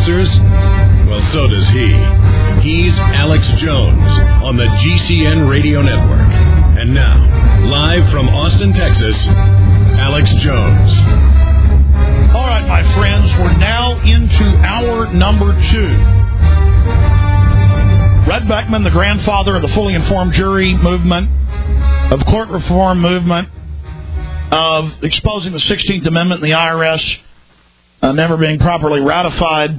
answers? Well, so does he. He's Alex Jones on the GCN Radio Network. And now, live from Austin, Texas, Alex Jones. All right, my friends, we're now into hour number 2. Red Beckman, the grandfather of the fully informed jury movement, of court reform movement, of exposing the 16th Amendment in the IRS never being properly ratified.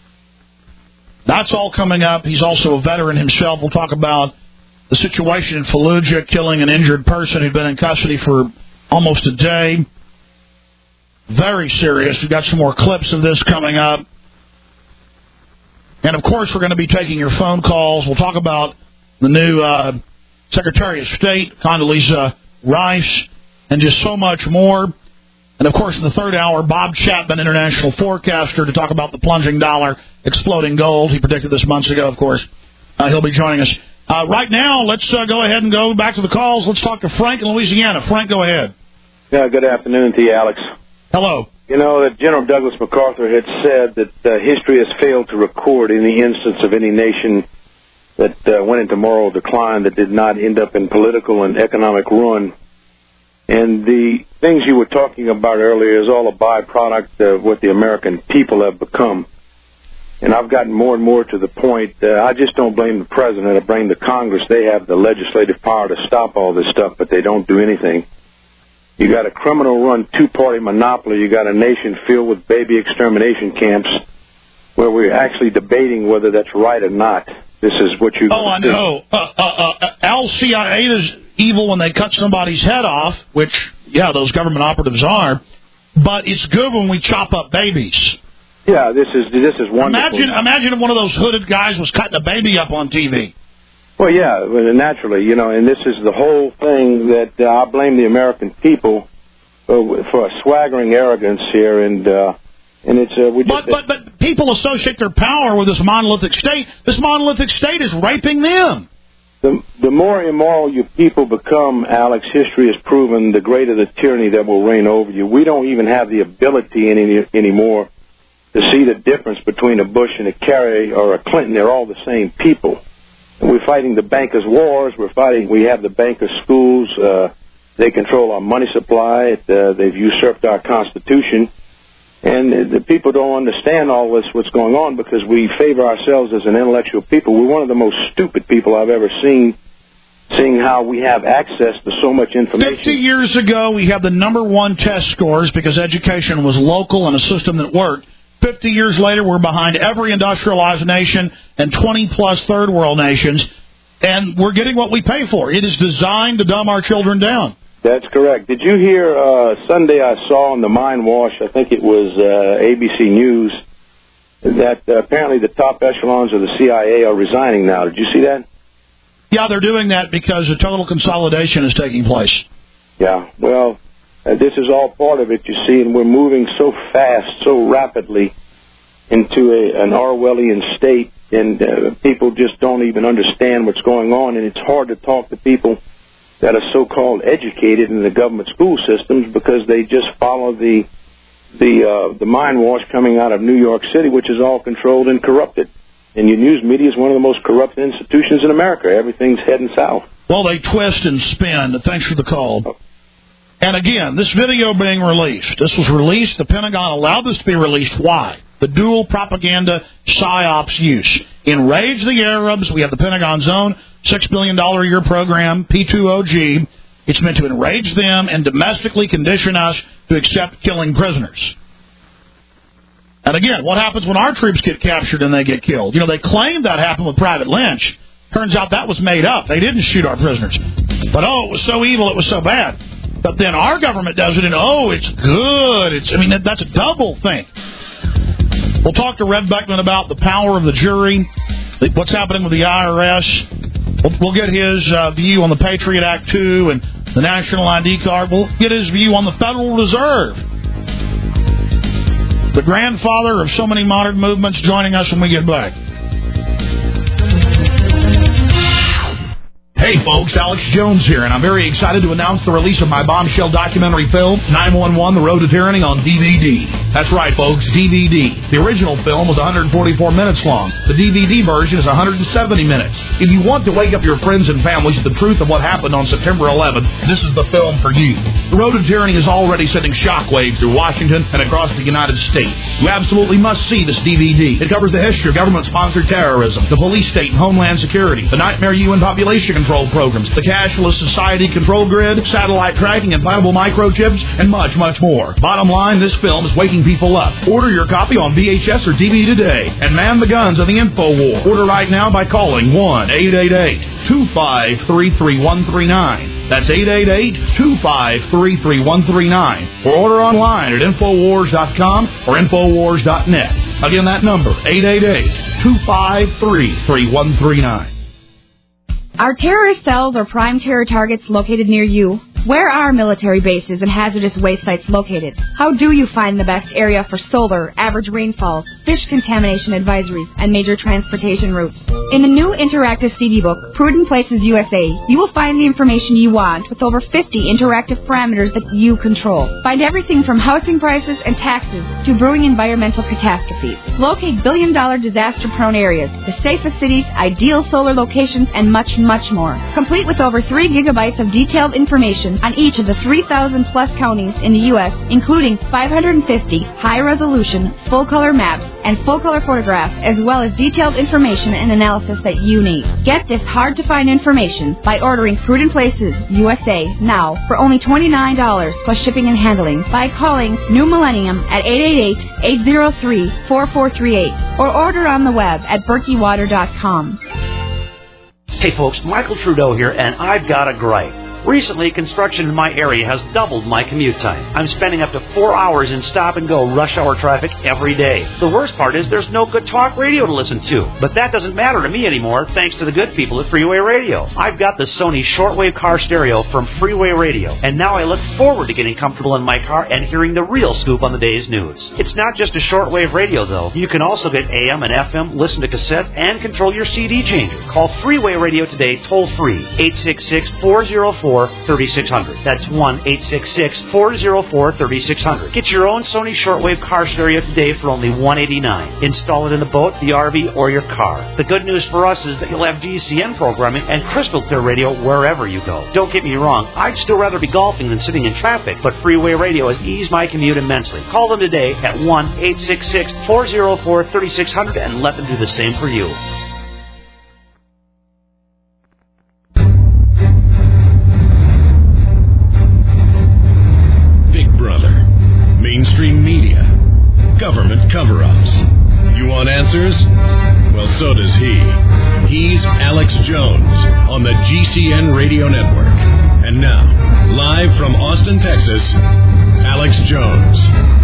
That's all coming up. He's also a veteran himself. We'll talk about the situation in Fallujah, killing an injured person who'd been in custody for almost a day. Very serious. We've got some more clips of this coming up. And, of course, we're going to be taking your phone calls. We'll talk about the new Secretary of State, Condoleezza Rice, and just so much more. And, of course, in the third hour, Bob Chapman, international forecaster, to talk about the plunging dollar, exploding gold. He predicted this months ago, of course. He'll be joining us. Right now, let's go ahead and go back to the calls. Let's talk to Frank in Louisiana. Frank, go ahead. Yeah, good afternoon to you, Alex. Hello. You know, that General Douglas MacArthur had said that history has failed to record any instance of any nation that went into moral decline that did not end up in political and economic ruin. And the things you were talking about earlier is all a byproduct of what the American people have become. And I've gotten more and more to the point, I just don't blame the president, I blame the Congress. They have the legislative power to stop all this stuff, but they don't do anything. You got a criminal-run two-party monopoly. You got a nation filled with baby extermination camps where we're actually debating whether that's right or not. This is what you... Oh, I know. Al-CIA is evil when they cut somebody's head off, which, yeah, those government operatives are, but it's good when we chop up babies. Yeah, this is wonderful. Imagine if one of those hooded guys was cutting a baby up on TV. Well, yeah, naturally, you know, and this is the whole thing that I blame the American people for a swaggering arrogance here, and it's we just... But people associate their power with this monolithic state. This monolithic state is raping them. The more immoral you people become, Alex, history has proven, the greater the tyranny that will reign over you. We don't even have the ability anymore to see the difference between a Bush and a Kerry or a Clinton. They're all the same people. And we're fighting the bankers' wars. We have the bankers' schools. They control our money supply. They've usurped our Constitution. And the people don't understand all this, what's going on, because we favor ourselves as an intellectual people. We're one of the most stupid people I've ever seen, seeing how we have access to so much information. 50 years ago, we had the number one test scores because education was local and a system that worked. 50 years later, we're behind every industrialized nation and 20-plus third-world nations, and we're getting what we pay for. It is designed to dumb our children down. That's correct. Did you hear Sunday I saw on the Mind Wash, I think it was ABC News, that apparently the top echelons of the CIA are resigning now. Did you see that? Yeah, they're doing that because a total consolidation is taking place. Yeah, well, this is all part of it, you see, and we're moving so fast, so rapidly into an Orwellian state, and people just don't even understand what's going on, and it's hard to talk to people that are so-called educated in the government school systems because they just follow the mind wash coming out of New York City, which is all controlled and corrupted. And your news media is one of the most corrupt institutions in America. Everything's heading south. Well, they twist and spin. Thanks for the call. And again, this video being released, this was released, the Pentagon allowed this to be released. Why? The dual propaganda psyops use. Enrage the Arabs. We have the Pentagon's own $6 billion a year program, P2OG. It's meant to enrage them and domestically condition us to accept killing prisoners. And again, what happens when our troops get captured and they get killed? You know, they claim that happened with Private Lynch. Turns out that was made up. They didn't shoot our prisoners. But, it was so evil, it was so bad. But then our government does it, and, it's good. That's a double thing. We'll talk to Red Beckman about the power of the jury, what's happening with the IRS. We'll get his view on the Patriot Act 2 and the National ID card. We'll get his view on the Federal Reserve. The grandfather of so many modern movements joining us when we get back. Hey folks, Alex Jones here, and I'm very excited to announce the release of my bombshell documentary film, 911: The Road to Tyranny, on DVD. That's right, folks, DVD. The original film was 144 minutes long. The DVD version is 170 minutes. If you want to wake up your friends and families to the truth of what happened on September 11th, this is the film for you. The Road to Tyranny is already sending shockwaves through Washington and across the United States. You absolutely must see this DVD. It covers the history of government-sponsored terrorism, the police state and homeland security, the nightmare UN population control programs, the cashless society control grid, satellite tracking, implantable microchips, and much, much more. Bottom line, this film is waking people up. Order your copy on VHS or DVD today and man the guns of the info war. Order right now by calling 1-888-253-3139. That's 888-253-3139. Or order online at Infowars.com or Infowars.net. Again, that number, 888-253-3139. Are terrorist cells or prime terror targets located near you? Where are military bases and hazardous waste sites located? How do you find the best area for solar, average rainfall, fish contamination advisories, and major transportation routes? In the new interactive CD book, Prudent Places USA, you will find the information you want with over 50 interactive parameters that you control. Find everything from housing prices and taxes to brewing environmental catastrophes. Locate billion-dollar disaster-prone areas, the safest cities, ideal solar locations, and much, much more. Complete with over 3 gigabytes of detailed information on each of the 3,000-plus counties in the U.S., including 550 high-resolution, full-color maps and full-color photographs, as well as detailed information and analysis that you need. Get this hard-to-find information by ordering Prudent Places USA now for only $29 plus shipping and handling by calling New Millennium at 888-803-4438 or order on the web at berkeywater.com. Hey folks, Michael Trudeau here, and I've got a gripe. Recently, construction in my area has doubled my commute time. I'm spending up to 4 hours in stop-and-go rush hour traffic every day. The worst part is there's no good talk radio to listen to. But that doesn't matter to me anymore, thanks to the good people at Freeway Radio. I've got the Sony shortwave car stereo from Freeway Radio, and now I look forward to getting comfortable in my car and hearing the real scoop on the day's news. It's not just a shortwave radio, though. You can also get AM and FM, listen to cassettes, and control your CD changer. Call Freeway Radio today, toll-free, 866-404-3600. That's 1-866-404-3600. Get your own Sony shortwave car stereo today for only $189. Install it in the boat, the RV, or your car. The good news for us is that you'll have GCN programming and crystal clear radio wherever you go. Don't get me wrong, I'd still rather be golfing than sitting in traffic, but Freeway Radio has eased my commute immensely. Call them today at 1-866-404-3600 and let them do the same for you. Mainstream media, government cover-ups. You want answers? Well, so does he. He's Alex Jones on the GCN Radio Network. And now, live from Austin, Texas, Alex Jones.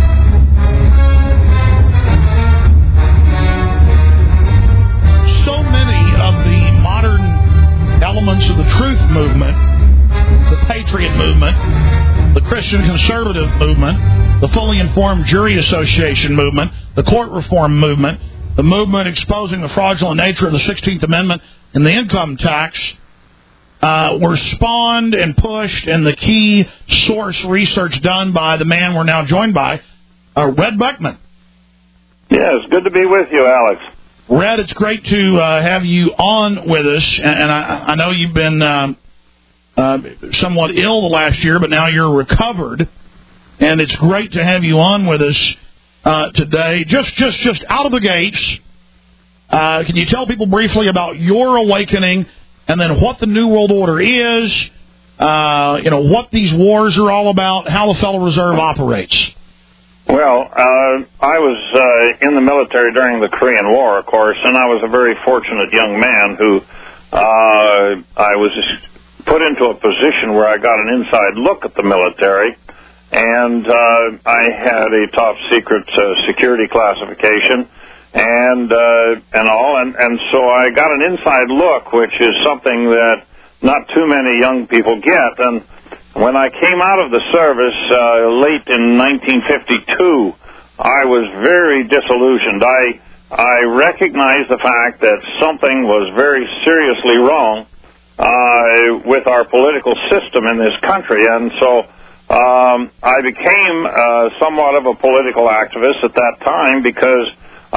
So many of the modern elements of the truth movement, the patriot movement, the Christian conservative movement, the Fully Informed Jury Association movement, the court reform movement, the movement exposing the fraudulent nature of the 16th Amendment and the income tax were spawned and pushed, and the key source research done by the man we're now joined by, Red Buckman. Yes, good to be with you, Alex. Red, it's great to have you on with us, and I know you've been somewhat ill the last year, but now you're recovered. And it's great to have you on with us today. Just out of the gates, can you tell people briefly about your awakening and then what the New World Order is, what these wars are all about, how the Federal Reserve operates? Well, I was in the military during the Korean War, of course, and I was a very fortunate young man who I was put into a position where I got an inside look at the military. And I had a top secret security classification and all, and so I got an inside look, which is something that not too many young people get. And when I came out of the service late in 1952, I was very disillusioned. I recognized the fact that something was very seriously wrong with our political system in this country. And so I became somewhat of a political activist at that time because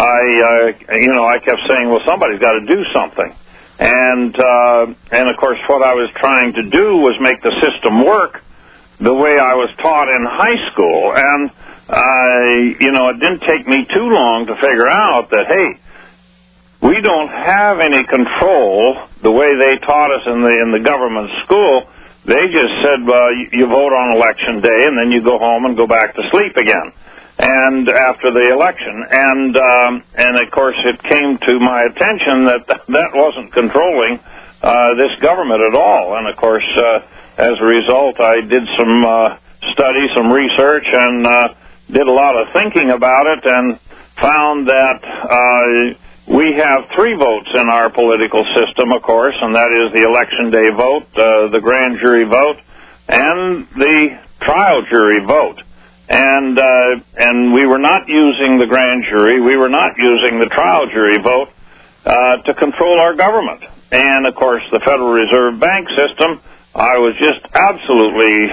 I kept saying, well, somebody's got to do something. And of course, what I was trying to do was make the system work the way I was taught in high school. And, it didn't take me too long to figure out that, hey, we don't have any control the way they taught us in the government school. They just said, well, you vote on election day, and then you go home and go back to sleep again. And after the election, and of course, it came to my attention that wasn't controlling this government at all. And of course, as a result, I did some study, some research, and did a lot of thinking about it, and found that we have 3 votes in our political system, of course, and that is the election day vote, the grand jury vote, and the trial jury vote. And we were not using the grand jury, we were not using the trial jury vote to control our government. And, of course, the Federal Reserve Bank system, I was just absolutely,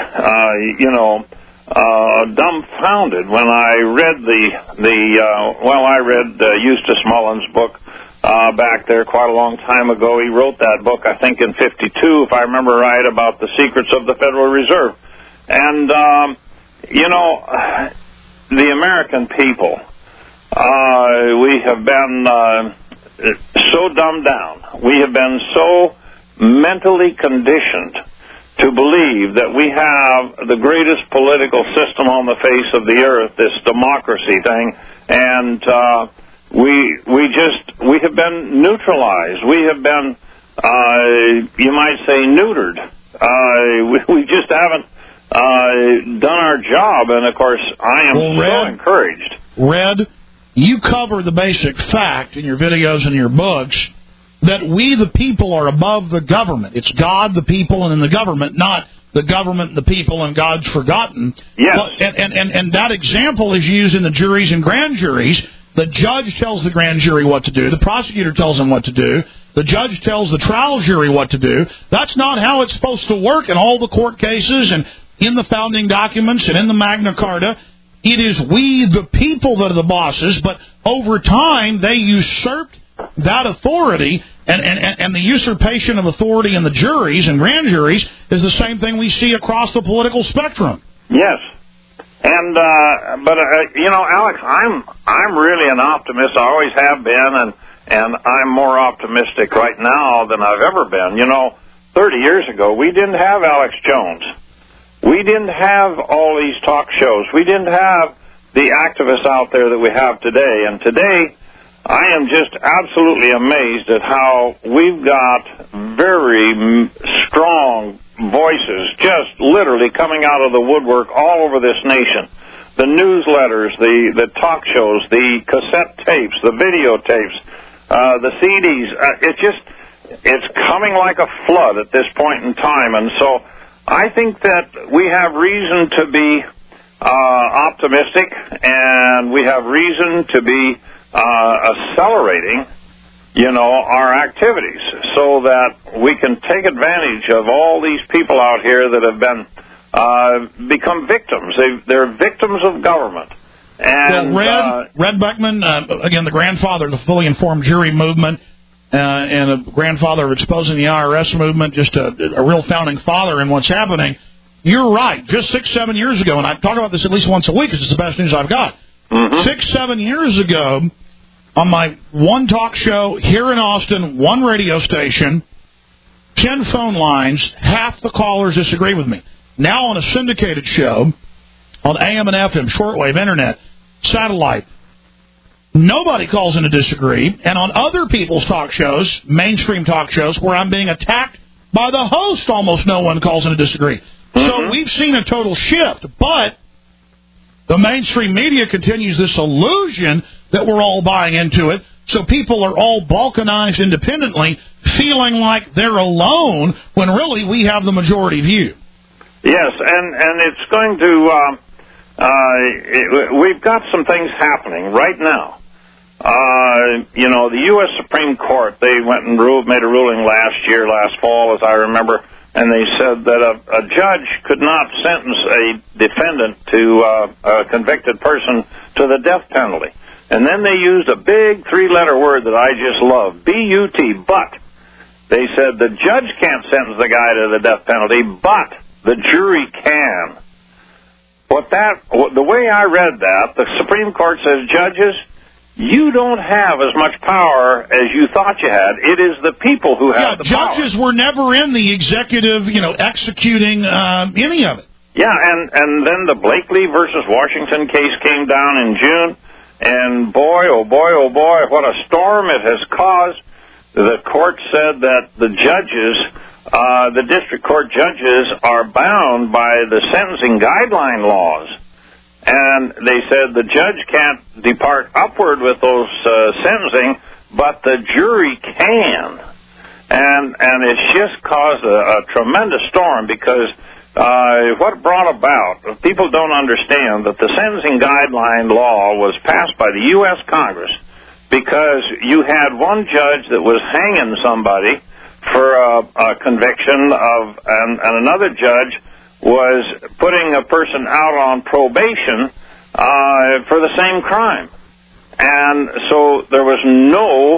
dumbfounded when I read I read Eustace Mullins' book back there quite a long time ago. He wrote that book, I think, in 1952, if I remember right, about the secrets of the Federal Reserve. And, the American people, we have been so dumbed down. We have been so mentally conditioned to believe that we have the greatest political system on the face of the earth, this democracy thing, and we have been neutralized. We have been, you might say, neutered. We just haven't done our job, and of course, I am so encouraged. Red, you cover the basic fact in your videos and your books that we, the people, are above the government. It's God, the people, and then the government, not the government, the people, and God's forgotten. Yes. And that example is used in the juries and grand juries. The judge tells the grand jury what to do. The prosecutor tells them what to do. The judge tells the trial jury what to do. That's not how it's supposed to work in all the court cases and in the founding documents and in the Magna Carta. It is we, the people, that are the bosses, but over time they usurped that authority, and the usurpation of authority in the juries and grand juries is the same thing we see across the political spectrum. Yes. And, Alex, I'm really an optimist. I always have been, and I'm more optimistic right now than I've ever been. 30 years ago, we didn't have Alex Jones. We didn't have all these talk shows. We didn't have the activists out there that we have today. And today, I am just absolutely amazed at how we've got very strong voices just literally coming out of the woodwork all over this nation. The newsletters, the talk shows, the cassette tapes, the videotapes, the CDs. It's coming like a flood at this point in time. And so I think that we have reason to be optimistic, and we have reason to be accelerating, our activities so that we can take advantage of all these people out here that have been become victims. They're victims of government. And Red Beckman, again, the grandfather of the fully informed jury movement, and a grandfather of exposing the IRS movement, just a real founding father in what's happening. You're right. Just 6-7 years ago, and I talk about this at least once a week because it's the best news I've got. 6-7 years ago, on my one talk show here in Austin, one radio station, 10 phone lines, half the callers disagree with me. Now on a syndicated show, on AM and FM, shortwave, internet, satellite, nobody calls in to disagree. And on other people's talk shows, mainstream talk shows, where I'm being attacked by the host, almost no one calls in to disagree. So we've seen a total shift, but the mainstream media continues this illusion that we're all buying into it, so people are all balkanized independently, feeling like they're alone, when really we have the majority view. Yes, and it's going to, we've got some things happening right now. The U.S. Supreme Court, they went and made a ruling last fall, as I remember, and they said that a judge could not sentence a defendant to a convicted person to the death penalty. And then they used a big three-letter word that I just love, B-U-T, but. They said the judge can't sentence the guy to the death penalty, but the jury can. The way I read that, the Supreme Court says, judges, you don't have as much power as you thought you had. It is the people who have the power. Judges were never in the executive, executing any of it. Yeah, and then the Blakely versus Washington case came down in June, and boy, oh boy, oh boy, what a storm it has caused. The court said that the judges, the district court judges, are bound by the sentencing guideline laws. And they said the judge can't depart upward with those sentencing, but the jury can. And it's just caused a tremendous storm because what brought about, people don't understand that the sentencing guideline law was passed by the U.S. Congress because you had one judge that was hanging somebody for a conviction and another judge was putting a person out on probation for the same crime. And so there was no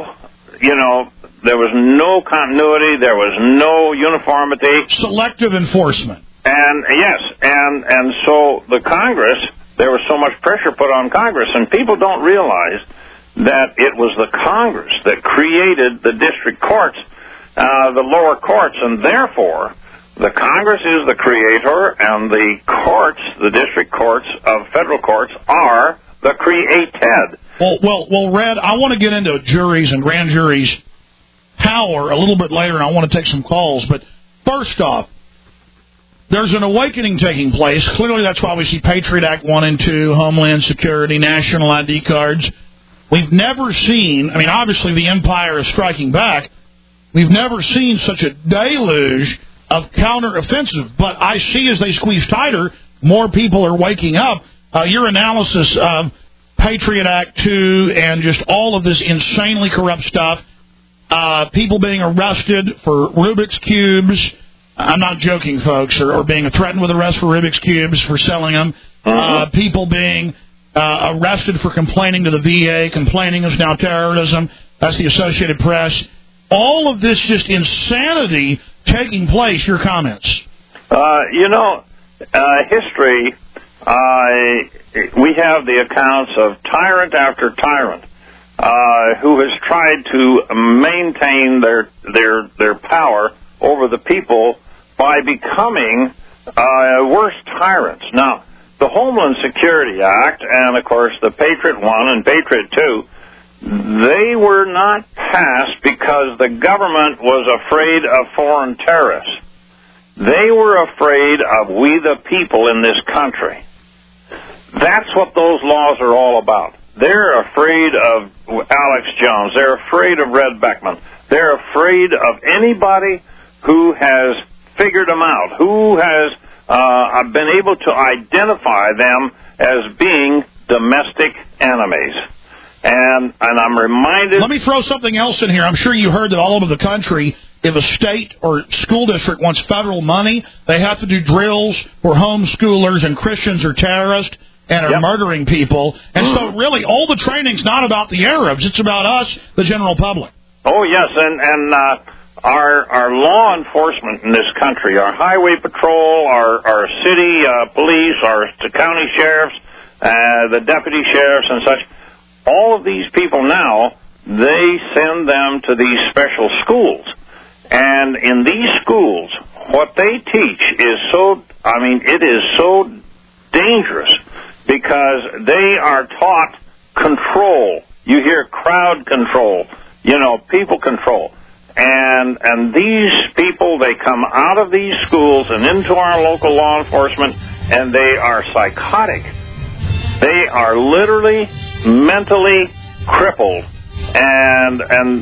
continuity, there was no uniformity. Selective enforcement. And yes, and so the Congress, there was so much pressure put on Congress, and people don't realize that it was the Congress that created the district courts, the lower courts, and therefore the Congress is the creator, and the courts, the district courts of federal courts, are the created. Well, Red, I want to get into juries and grand juries' power a little bit later, and I want to take some calls. But first off, there's an awakening taking place. Clearly, that's why we see Patriot Act 1 and 2, Homeland Security, national ID cards. We've never seen, obviously the empire is striking back. We've never seen such a deluge of counteroffensive, but I see as they squeeze tighter, more people are waking up. Your analysis of Patriot Act 2 and just all of this insanely corrupt stuff, people being arrested for Rubik's Cubes, I'm not joking, folks, or being threatened with arrest for Rubik's Cubes for selling them, people being arrested for complaining to the VA, complaining is now terrorism, that's the Associated Press. All of this just insanity taking place. Your comments? History, we have the accounts of tyrant after tyrant who has tried to maintain their power over the people by becoming worse tyrants. Now, the Homeland Security Act and, of course, the Patriot 1 and Patriot 2, they were not passed because the government was afraid of foreign terrorists. They were afraid of we the people in this country. That's what those laws are all about. They're afraid of Alex Jones. They're afraid of Red Beckman. They're afraid of anybody who has figured them out, who has been able to identify them as being domestic enemies. And I'm reminded... Let me throw something else in here. I'm sure you heard that all over the country, if a state or school district wants federal money, they have to do drills for homeschoolers and Christians are terrorists and are murdering people. And so really all the training's not about the Arabs. It's about us, the general public. Oh, yes, and our law enforcement in this country, our highway patrol, our city police, our county sheriffs, the deputy sheriffs and such, all of these people now, they send them to these special schools. And in these schools, what they teach is it is so dangerous because they are taught control. You hear crowd control, people control. And these people, they come out of these schools and into our local law enforcement, and they are psychotic. They are literally mentally crippled, and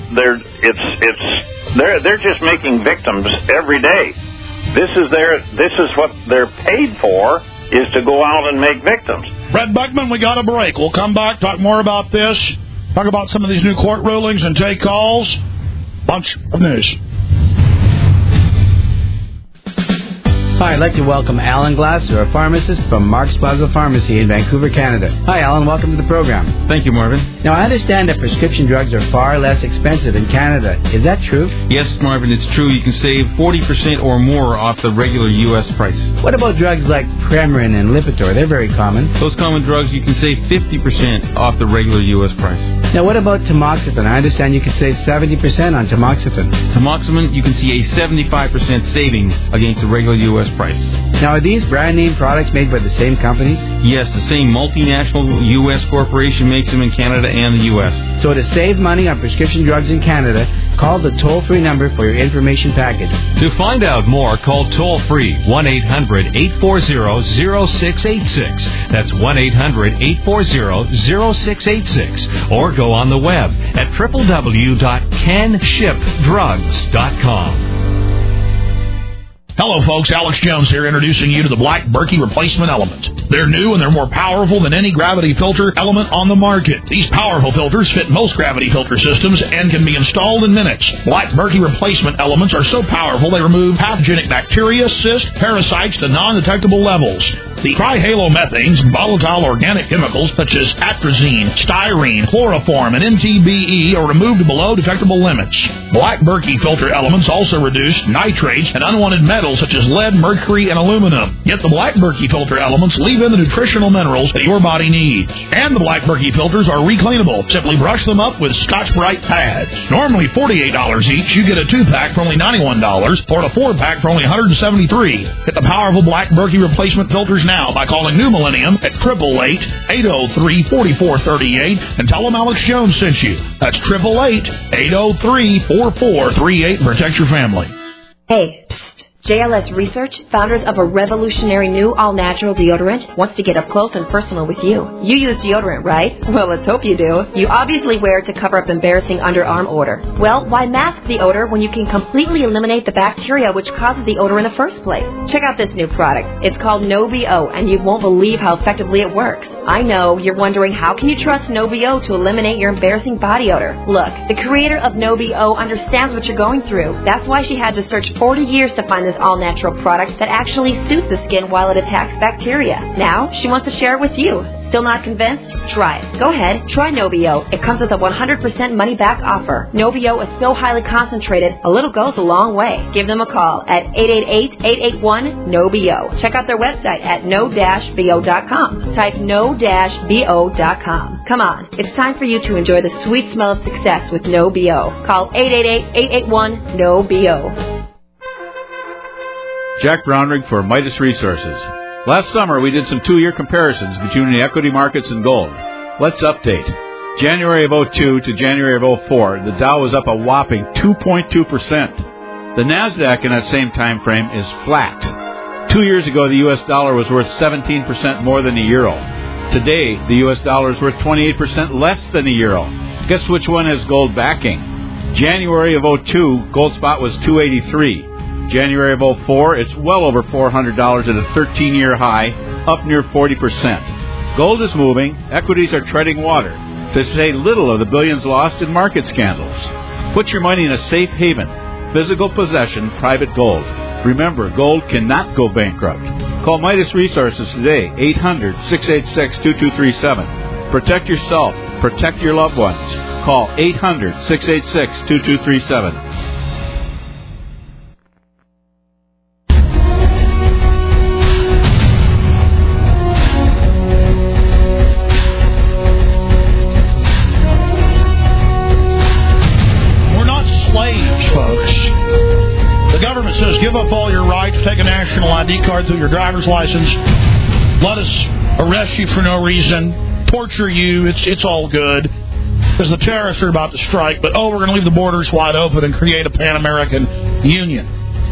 they're just making victims every day. This is what they're paid for, is to go out and make victims. Red Beckman, we got a break. We'll come back, talk more about this, talk about some of these new court rulings, and take calls. Bunch of news. I'd like to welcome Alan Glasser, a pharmacist from Mark's Plaza Pharmacy in Vancouver, Canada. Hi, Alan. Welcome to the program. Thank you, Marvin. Now, I understand that prescription drugs are far less expensive in Canada. Is that true? Yes, Marvin, it's true. You can save 40% or more off the regular U.S. price. What about drugs like Premarin and Lipitor? They're very common. Those common drugs, you can save 50% off the regular U.S. price. Now, what about tamoxifen? I understand you can save 70% on tamoxifen. Tamoxifen, you can see a 75% savings against the regular U.S. price. Now, are these brand name products made by the same companies? Yes, the same multinational U.S. corporation makes them in Canada and the U.S. So to save money on prescription drugs in Canada, call the toll-free number for your information package. To find out more, call toll-free 1-800-840-0686. That's 1-800-840-0686. Or go on the web at www.canshipdrugs.com. Hello, folks. Alex Jones here, introducing you to the Black Berkey Replacement Element. They're new and they're more powerful than any gravity filter element on the market. These powerful filters fit most gravity filter systems and can be installed in minutes. Black Berkey Replacement Elements are so powerful they remove pathogenic bacteria, cysts, parasites to non-detectable levels. The trihalomethanes and volatile organic chemicals such as atrazine, styrene, chloroform, and MTBE are removed below detectable limits. Black Berkey filter elements also reduce nitrates and unwanted metals such as lead, mercury, and aluminum. Yet the Black Berkey filter elements leave in the nutritional minerals that your body needs. And the Black Berkey filters are recleanable. Simply brush them up with Scotch-Brite pads. Normally $48 each, you get a 2-pack for only $91 or a 4-pack for only $173. Get the powerful Black Berkey replacement filters now by calling New Millennium at 888-803-4438 and tell them Alex Jones sent you. That's 888-803-4438 and protect your family. Hey, psst. JLS Research, founders of a revolutionary new all-natural deodorant, wants to get up close and personal with you. You use deodorant, right? Well, let's hope you do. You obviously wear it to cover up embarrassing underarm odor. Well, why mask the odor when you can completely eliminate the bacteria which causes the odor in the first place? Check out this new product. It's called No-BO, and you won't believe how effectively it works. I know, you're wondering how can you trust No-BO to eliminate your embarrassing body odor? Look, the creator of No-BO understands what you're going through. That's why she had to search 40 years to find this all-natural product that actually suits the skin while it attacks bacteria. Now, she wants to share it with you. Still not convinced? Try it. Go ahead, try No-BO. It comes with a 100% money-back offer. No-BO is so highly concentrated, a little goes a long way. Give them a call at 888-881-NO-BO. Check out their website at no-bo.com. Type no-bo.com. Come on, it's time for you to enjoy the sweet smell of success with No-BO. Call 888-881-NO-BO. Jack Brownrigg for Midas Resources. Last summer, we did some 2-year comparisons between the equity markets and gold. Let's update. January of 02 to January of 04, the Dow was up a whopping 2.2%. The NASDAQ in that same time frame is flat. 2 years ago, the U.S. dollar was worth 17% more than the euro. Today, the U.S. dollar is worth 28% less than the euro. Guess which one has gold backing? January of 02, gold spot was $283. January of 04, it's well over $400 at a 13-year high, up near 40%. Gold is moving, equities are treading water, to say little of the billions lost in market scandals. Put your money in a safe haven, physical possession, private gold. Remember, gold cannot go bankrupt. Call Midas Resources today, 800-686-2237. Protect yourself, protect your loved ones. Call 800-686-2237. Says give up all your rights, take a national ID card through your driver's license, let us arrest you for no reason, torture you, it's all good, because the terrorists are about to strike, but we're going to leave the borders wide open and create a Pan-American Union.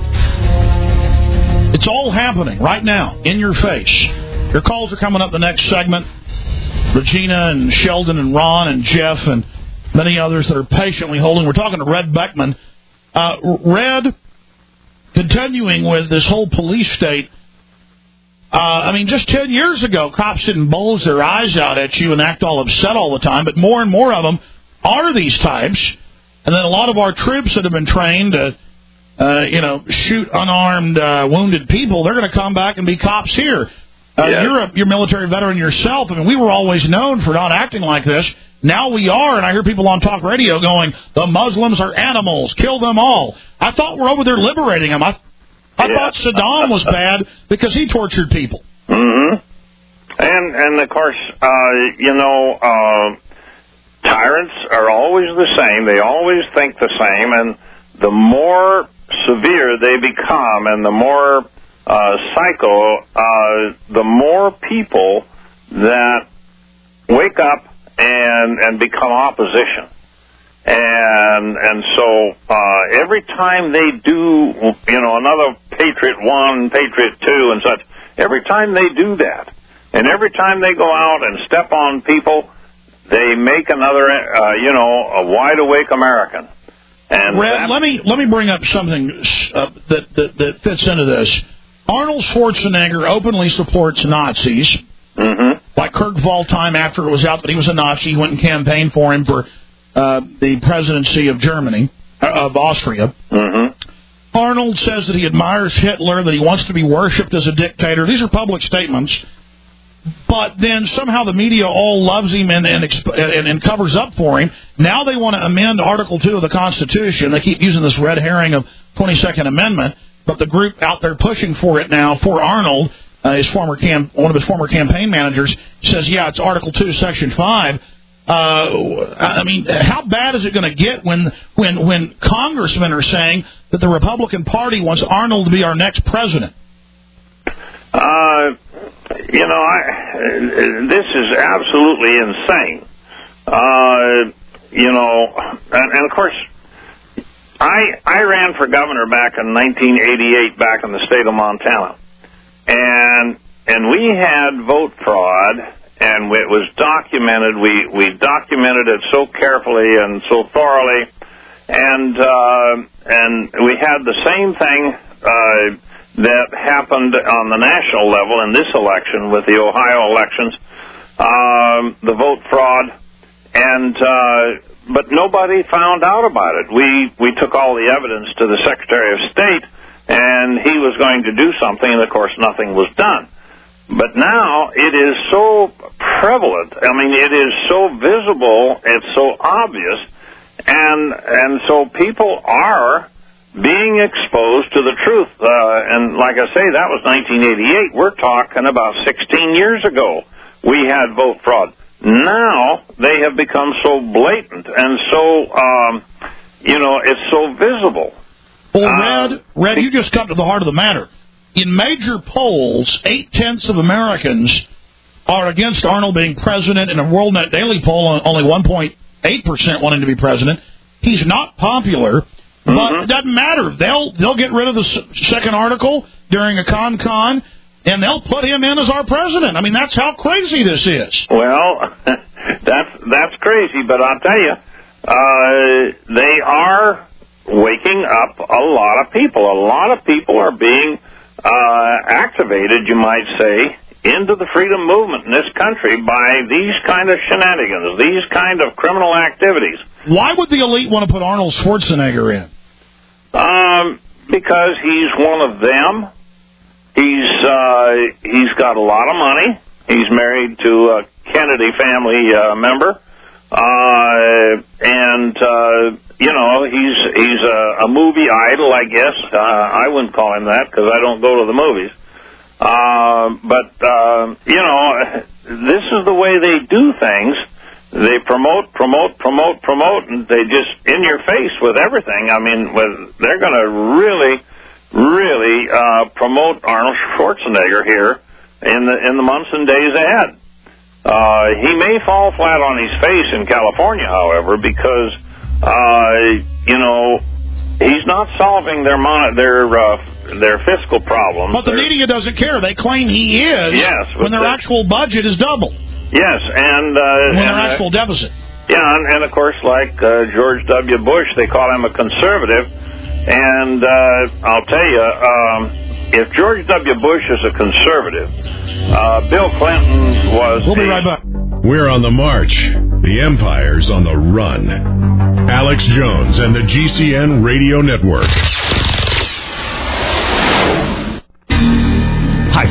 It's all happening right now, in your face. Your calls are coming up the next segment. Regina and Sheldon and Ron and Jeff and many others that are patiently holding. We're talking to Red Beckman. Red... Continuing with this whole police state, just 10 years ago, cops didn't bulge their eyes out at you and act all upset all the time, but more and more of them are these types. And then a lot of our troops that have been trained to shoot unarmed, wounded people, they're going to come back and be cops here. You're a military veteran yourself. I mean, we were always known for not acting like this. Now we are, and I hear people on talk radio going, the Muslims are animals, kill them all. I thought we're over there liberating them. I thought Saddam was bad because he tortured people. Mm-hmm. And of course, tyrants are always the same. They always think the same, and the more severe they become and the more psycho, the more people that wake up and become opposition. And so every time they do, another Patriot 1, Patriot 2 and such, every time they do that, and every time they go out and step on people, they make another, a wide-awake American. And Red, let me bring up something that fits into this. Arnold Schwarzenegger openly supports Nazis. Mm-hmm. Like Kurt Waldheim, after it was out that he was a Nazi, he went and campaigned for him for the presidency of Germany, of Austria. Mm-hmm. Arnold says that he admires Hitler, that he wants to be worshipped as a dictator. These are public statements. But then somehow the media all loves him and covers up for him. Now they want to amend Article 2 of the Constitution. They keep using this red herring of 22nd Amendment. But the group out there pushing for it now, for Arnold, one of his former campaign managers, says, yeah, it's Article 2, Section 5. I mean, how bad is it going to get when congressmen are saying that the Republican Party wants Arnold to be our next president? This is absolutely insane. And of course, I ran for governor back in 1988, back in the state of Montana, and we had vote fraud, and it was documented. We documented it so carefully and so thoroughly, and we had the same thing that happened on the national level in this election with the Ohio elections, the vote fraud, and but nobody found out about it. We took all the evidence to the Secretary of State, and he was going to do something, and of course nothing was done. But now it is so prevalent. I mean, it is so visible, it's so obvious, and so people are being exposed to the truth. And like I say, that was 1988. We're talking about 16 years ago. We had vote fraud. Now they have become so blatant and so, it's so visible. Well, Red, you just come to the heart of the matter. In major polls, 8/10 of Americans are against Arnold being president. In a WorldNet Daily poll, only 1.8% wanting to be president. He's not popular. But it doesn't matter. They'll get rid of the second article during a con, and they'll put him in as our president. I mean, that's how crazy this is. Well, that's crazy, but I'll tell you, they are waking up a lot of people. A lot of people are being activated, you might say, into the freedom movement in this country by these kind of shenanigans, these kind of criminal activities. Why would the elite want to put Arnold Schwarzenegger in? Because he's one of them. He's got a lot of money. He's married to a Kennedy family member, and he's a movie idol, I guess. I wouldn't call him that because I don't go to the movies. But this is the way they do things. They promote, and they just in your face with everything. I mean, they're going to really promote Arnold Schwarzenegger here in the months and days ahead. He may fall flat on his face in California, however, because he's not solving their fiscal problems. But the media doesn't care. They claim he is. Yes, when their actual budget is double. Yes, and when their actual deficit. Yeah, and of course, like George W. Bush, they call him a conservative. And I'll tell you, if George W. Bush is a conservative, Bill Clinton was. We'll be right back. We're on the march. The Empire's on the run. Alex Jones and the GCN Radio Network.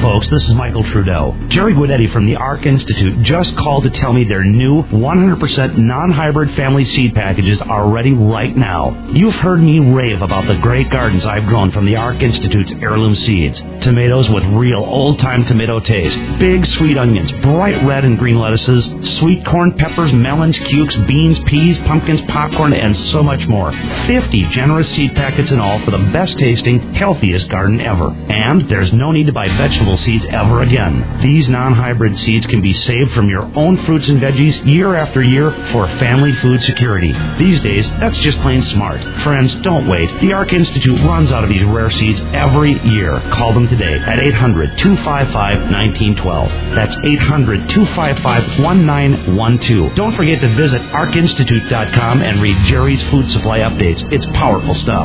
folks, this is Michael Trudeau. Jerry Guidetti from the ARC Institute just called to tell me their new 100% non-hybrid family seed packages are ready right now. You've heard me rave about the great gardens I've grown from the ARC Institute's heirloom seeds. Tomatoes with real old-time tomato taste, big sweet onions, bright red and green lettuces, sweet corn, peppers, melons, cukes, beans, peas, pumpkins, popcorn, and so much more. 50 generous seed packets in all for the best-tasting, healthiest garden ever. And there's no need to buy vegetable seeds ever again. These non-hybrid seeds can be saved from your own fruits and veggies year after year for family food security. These days, that's just plain smart. Friends, don't wait. The ARC Institute runs out of these rare seeds every year. Call them today at 800-255-1912. That's 800-255-1912. Don't forget to visit arcinstitute.com and read Jerry's food supply updates. It's powerful stuff.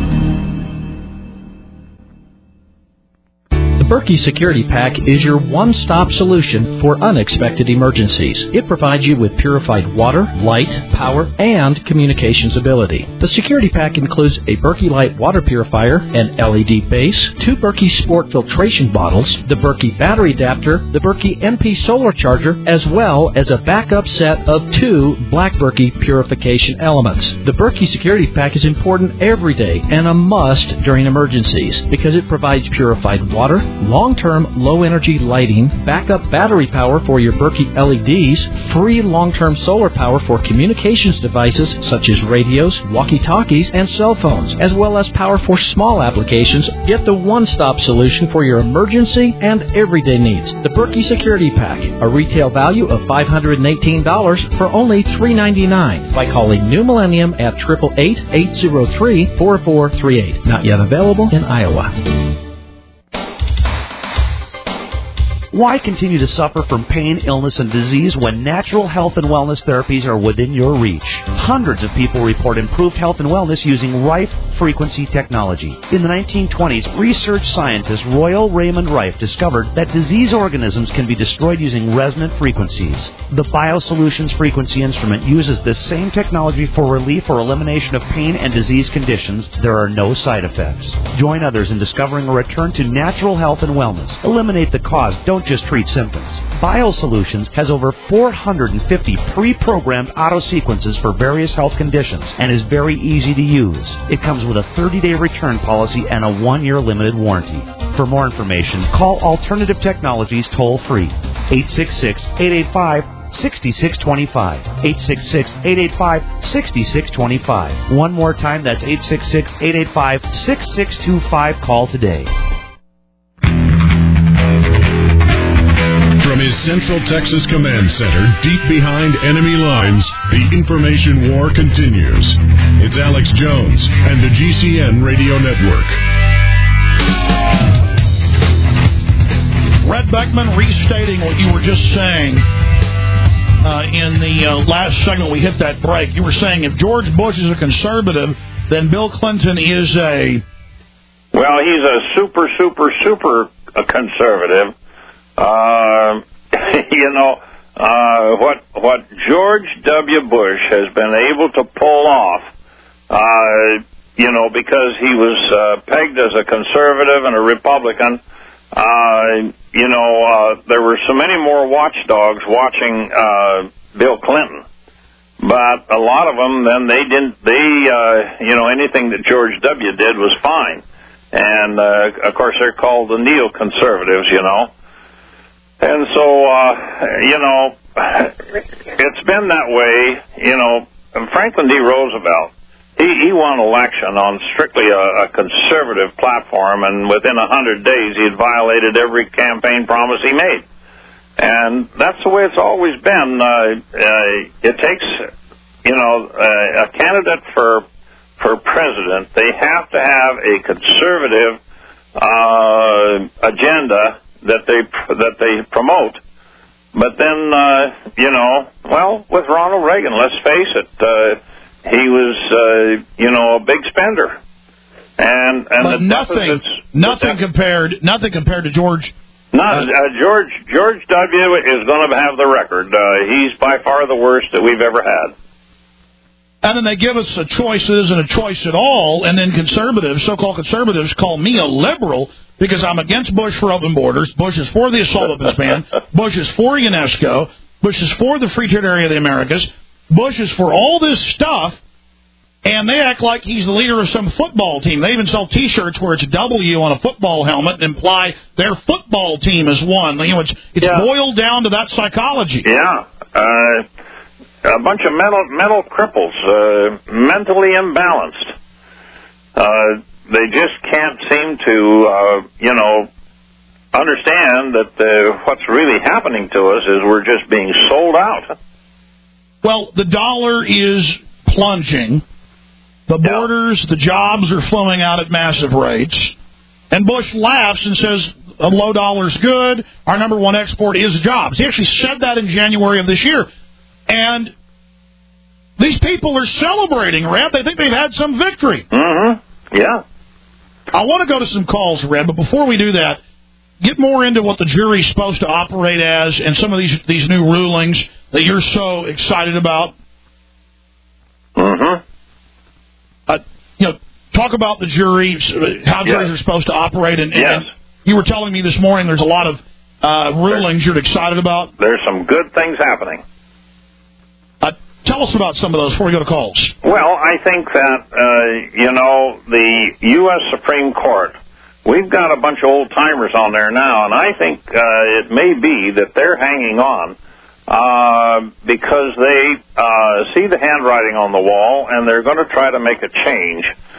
The Berkey Security Pack is your one-stop solution for unexpected emergencies. It provides you with purified water, light, power, and communications ability. The Security Pack includes a Berkey Light water purifier, an LED base, 2 Berkey Sport filtration bottles, the Berkey battery adapter, the Berkey MP solar charger, as well as a backup set of 2 Black Berkey purification elements. The Berkey Security Pack is important every day and a must during emergencies because it provides purified water, long-term low-energy lighting, backup battery power for your Berkey LEDs, free long-term solar power for communications devices such as radios, walkie-talkies, and cell phones, as well as power for small applications. Get the one-stop solution for your emergency and everyday needs. The Berkey Security Pack, a retail value of $518 for only $399 by calling New Millennium at 888-803-4438. Not yet available in Iowa. Why continue to suffer from pain, illness, and disease when natural health and wellness therapies are within your reach? Hundreds of people report improved health and wellness using Rife frequency technology. In the 1920s, research scientist Royal Raymond Rife discovered that disease organisms can be destroyed using resonant frequencies. The BioSolutions frequency instrument uses this same technology for relief or elimination of pain and disease conditions. There are no side effects. Join others in discovering a return to natural health and wellness. Eliminate the cause. Don't just treat symptoms. BioSolutions has over 450 pre-programmed auto sequences for various health conditions and is very easy to use. It comes with a 30-day return policy and a 1-year limited warranty. For more information, call Alternative Technologies toll-free, 866-885-6625, 866-885-6625. One more time, that's 866-885-6625. Call today. From his Central Texas Command Center, deep behind enemy lines, the information war continues. It's Alex Jones and the GCN Radio Network. Red Beckman, restating what you were just saying in the last segment we hit that break. You were saying if George Bush is a conservative, then Bill Clinton is a... Well, he's a super conservative. What George W. Bush has been able to pull off, because he was pegged as a conservative and a Republican, there were so many more watchdogs watching Bill Clinton. But a lot of them, then anything that George W. did was fine. And, of course, they're called the neoconservatives, And so, it's been that way, Franklin D. Roosevelt, he won election on strictly a conservative platform, and within 100 days he had violated every campaign promise he made. And that's the way it's always been. It takes, a candidate for president, they have to have a conservative agenda that they promote. But then, with Ronald Reagan, let's face it, he was, a big spender. And but nothing compared to George. George W. is going to have the record. He's by far the worst that we've ever had. And then they give us a choice that isn't a choice at all, and then conservatives, so-called conservatives, call me a liberal because I'm against Bush for open borders, Bush is for the assault weapons ban, Bush is for UNESCO, Bush is for the free trade area of the Americas, Bush is for all this stuff, and they act like he's the leader of some football team. They even sell T-shirts where it's W on a football helmet and imply their football team has won. You know, it's boiled down to that psychology. Yeah. A bunch of mental cripples, mentally imbalanced. They just can't seem to, understand that what's really happening to us is we're just being sold out. Well, the dollar is plunging. The borders, the jobs are flowing out at massive rates. And Bush laughs and says, a low dollar's good. Our number one export is jobs. He actually said that in January of this year. And these people are celebrating, Red. They think they've had some victory. Mm-hmm. Yeah. I want to go to some calls, Red, but before we do that, get more into what the jury's supposed to operate as and some of these new rulings that you're so excited about. Mm-hmm. Talk about the jury, how juries are supposed to operate. And you were telling me this morning there's a lot of rulings you're excited about. There's some good things happening. Tell us about some of those before we go to calls. Well, I think that, the U.S. Supreme Court, we've got a bunch of old-timers on there now, and I think it may be that they're hanging on because they see the handwriting on the wall, and they're going to try to make a change.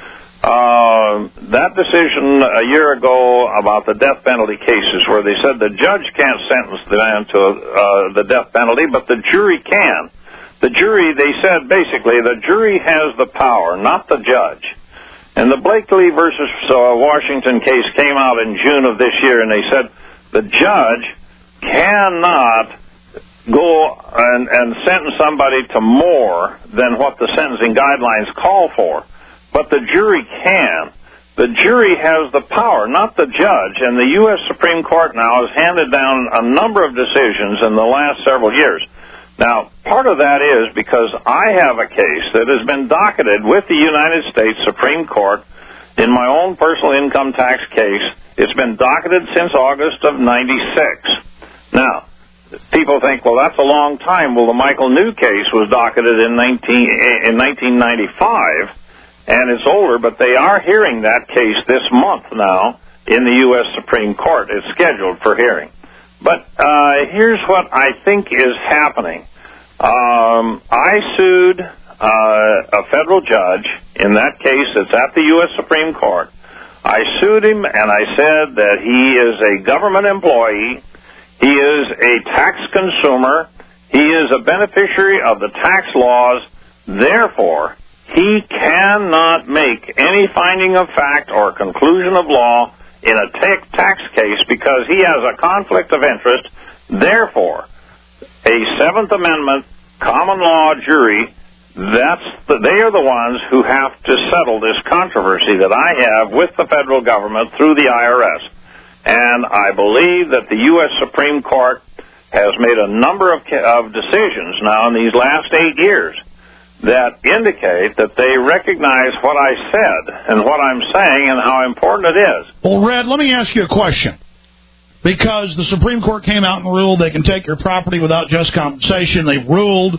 That decision a year ago about the death penalty cases where they said the judge can't sentence the man to the death penalty, but the jury can. The jury, they said, basically, the jury has the power, not the judge. And the Blakely versus Washington case came out in June of this year, and they said the judge cannot go and sentence somebody to more than what the sentencing guidelines call for. But the jury can. The jury has the power, not the judge. And the U.S. Supreme Court now has handed down a number of decisions in the last several years. Now, part of that is because I have a case that has been docketed with the United States Supreme Court in my own personal income tax case. It's been docketed since August of '96. Now, people think, well, that's a long time. Well, the Michael New case was docketed in 1995, and it's older, but they are hearing that case this month now in the U.S. Supreme Court. It's scheduled for hearing. But here's what I think is happening. I sued a federal judge in that case that's at the U.S. Supreme Court. I sued him, and I said that he is a government employee, he is a tax consumer, he is a beneficiary of the tax laws, therefore, he cannot make any finding of fact or conclusion of law in a tax case because he has a conflict of interest. Therefore, a Seventh Amendment common law jury, they are the ones who have to settle this controversy that I have with the federal government through the IRS. And I believe that the U.S. Supreme Court has made a number of decisions now in these last 8 years that indicate that they recognize what I said and what I'm saying and how important it is. Well, Red, let me ask you a question. Because the Supreme Court came out and ruled they can take your property without just compensation. They've ruled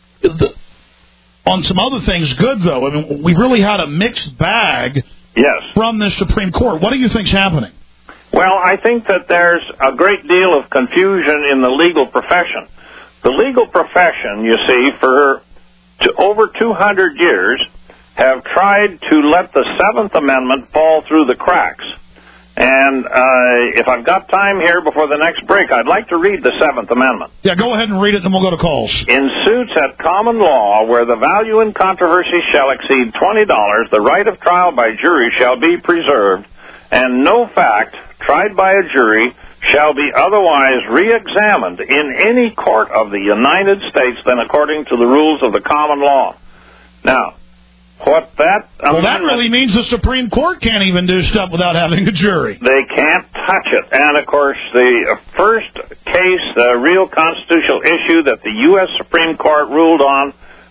on some other things good, though. I mean, we really had a mixed bag from the Supreme Court. What do you think's happening? Well, I think that there's a great deal of confusion in the legal profession. The legal profession, you see, for over 200 years, have tried to let the Seventh Amendment fall through the cracks. And if I've got time here before the next break, I'd like to read the Seventh Amendment. Yeah, go ahead and read it, then we'll go to calls. In suits at common law, where the value in controversy shall exceed $20, the right of trial by jury shall be preserved, and no fact tried by a jury shall be otherwise re-examined in any court of the United States than according to the rules of the common law. Now, what that... Well, that really means the Supreme Court can't even do stuff without having a jury. They can't touch it. And, of course, the first case, the real constitutional issue that the U.S. Supreme Court ruled on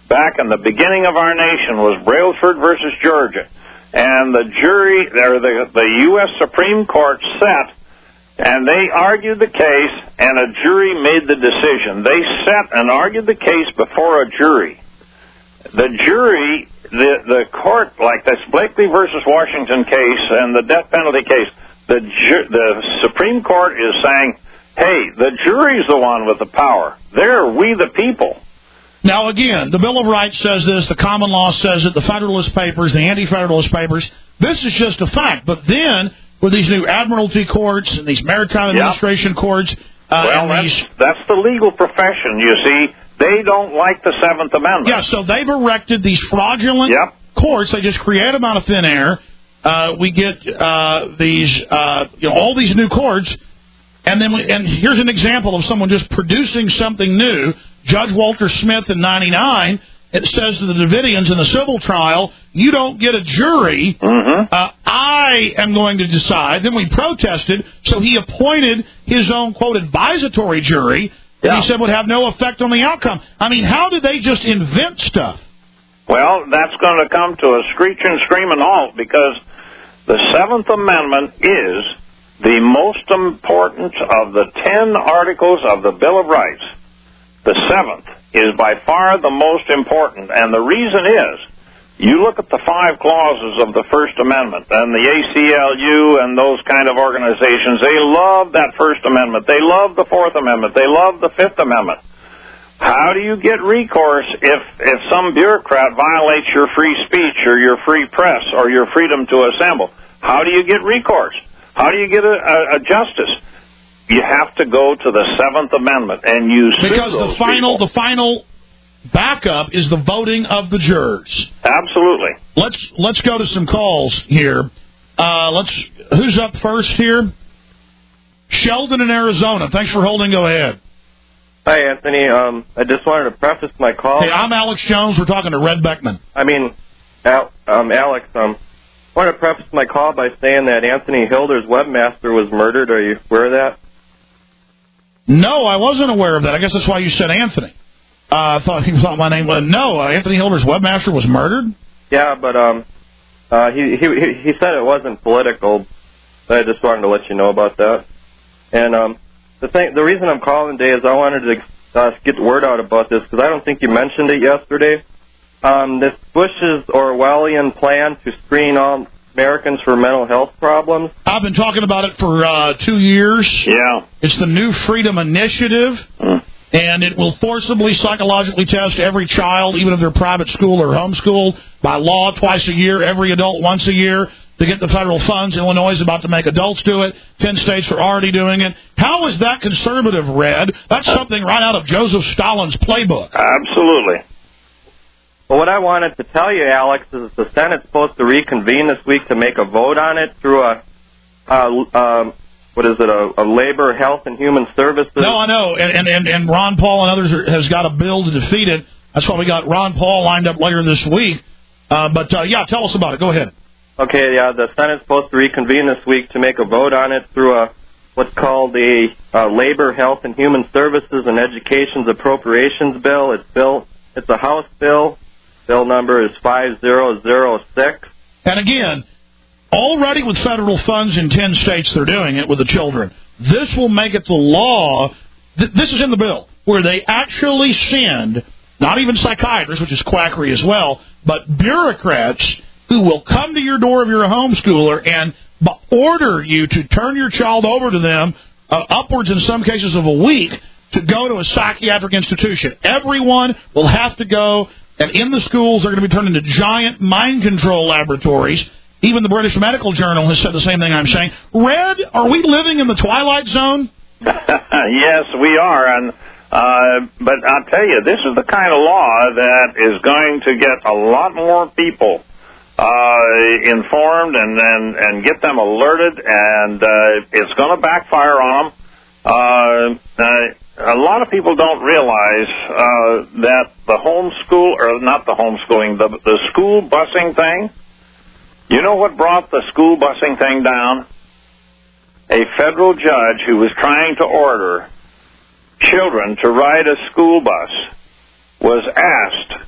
back in the beginning of our nation was Brailsford versus Georgia. And the jury, or the U.S. Supreme Court sat, and they argued the case, and a jury made the decision. They sat and argued the case before a jury. The jury, the court, like this Blakely versus Washington case and the death penalty case, the Supreme Court is saying, hey, the jury's the one with the power. They're we the people. Now, again, the Bill of Rights says this, the common law says it, the Federalist Papers, the Anti-Federalist Papers. This is just a fact. But then, with these new admiralty courts and these maritime administration courts... that's the legal profession, you see. They don't like the Seventh Amendment. Yeah, so they've erected these fraudulent courts. They just create them out of thin air. We get these, all these new courts. And here's an example of someone just producing something new. Judge Walter Smith in 1999, it says to the Davidians in the civil trial, you don't get a jury. I am going to decide. Then we protested, so he appointed his own, quote, advisory jury that he said would have no effect on the outcome. I mean, how did they just invent stuff? Well, that's going to come to a screeching, screaming halt because the Seventh Amendment is the most important of the 10 articles of the Bill of Rights. The seventh is by far the most important, and the reason is, you look at the 5 clauses of the First Amendment, and the ACLU and those kind of organizations, they love that First Amendment. They love the Fourth Amendment. They love the Fifth Amendment. How do you get recourse if some bureaucrat violates your free speech or your free press or your freedom to assemble? How do you get recourse? How do you get a justice? You have to go to the Seventh Amendment and use because the final backup is the voting of the jurors. Absolutely. Let's go to some calls here. Who's up first here? Sheldon in Arizona. Thanks for holding. Go ahead. Hi, Anthony. I just wanted to preface my call. Hey, I'm Alex Jones. We're talking to Red Beckman. Alex. I want to preface my call by saying that Anthony Hilder's webmaster was murdered. Are you aware of that? No, I wasn't aware of that. I guess that's why you said Anthony. I thought my name was... No, Anthony Hilder's webmaster was murdered? Yeah, but he said it wasn't political. But I just wanted to let you know about that. And the reason I'm calling today is I wanted to get the word out about this because I don't think you mentioned it yesterday. This Bush's Orwellian plan to screen all Americans for mental health problems. I've been talking about it for 2 years. Yeah. It's the New Freedom Initiative, and it will forcibly psychologically test every child, even if they're private school or homeschooled, by law twice a year, every adult once a year, to get the federal funds. Illinois is about to make adults do it. 10 states are already doing it. How is that conservative, Red? That's something right out of Joseph Stalin's playbook. Absolutely. Well, what I wanted to tell you, Alex, is the Senate's supposed to reconvene this week to make a vote on it through a Labor, Health, and Human Services. No, I know, and Ron Paul and others has got a bill to defeat it. That's why we got Ron Paul lined up later this week. But tell us about it. Go ahead. Okay, the Senate's supposed to reconvene this week to make a vote on it through what's called the Labor, Health, and Human Services and Education's Appropriations Bill. It's a House bill. Bill number is 5006. And again, already with federal funds in 10 states, they're doing it with the children. This will make it the law. This is in the bill, where they actually send, not even psychiatrists, which is quackery as well, but bureaucrats who will come to your door of your homeschooler and order you to turn your child over to them upwards in some cases of a week to go to a psychiatric institution. Everyone will have to go. And in the schools, they're going to be turned into giant mind control laboratories. Even the British Medical Journal has said the same thing I'm saying. Red, are we living in the Twilight Zone? Yes, we are. And but I'll tell you, this is the kind of law that is going to get a lot more people informed and get them alerted, and it's going to backfire on them. A lot of people don't realize that the homeschool, or not the homeschooling, the school busing thing, you know what brought the school busing thing down? A federal judge who was trying to order children to ride a school bus was asked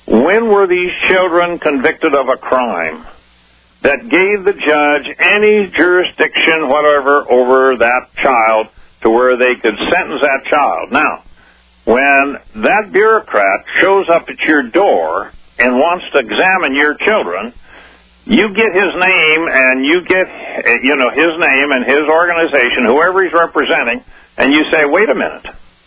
when were these children convicted of a crime that gave the judge any jurisdiction whatever over that child to where they could sentence that child? Now, when that bureaucrat shows up at your door and wants to examine your children, you get his name and you get, his name and his organization, whoever he's representing, and you say, wait a minute.